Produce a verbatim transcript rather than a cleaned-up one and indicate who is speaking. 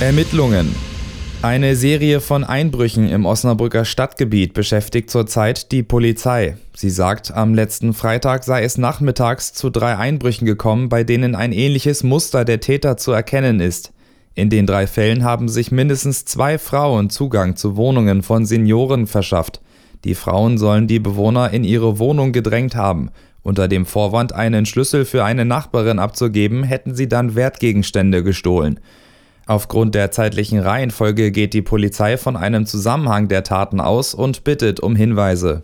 Speaker 1: Ermittlungen. Eine Serie von Einbrüchen im Osnabrücker Stadtgebiet beschäftigt zurzeit die Polizei. Sie sagt, am letzten Freitag sei es nachmittags zu drei Einbrüchen gekommen, bei denen ein ähnliches Muster der Täter zu erkennen ist. In den drei Fällen haben sich mindestens zwei Frauen Zugang zu Wohnungen von Senioren verschafft. Die Frauen sollen die Bewohner in ihre Wohnung gedrängt haben. Unter dem Vorwand, einen Schlüssel für eine Nachbarin abzugeben, hätten sie dann Wertgegenstände gestohlen. Aufgrund der zeitlichen Reihenfolge geht die Polizei von einem Zusammenhang der Taten aus und bittet um Hinweise.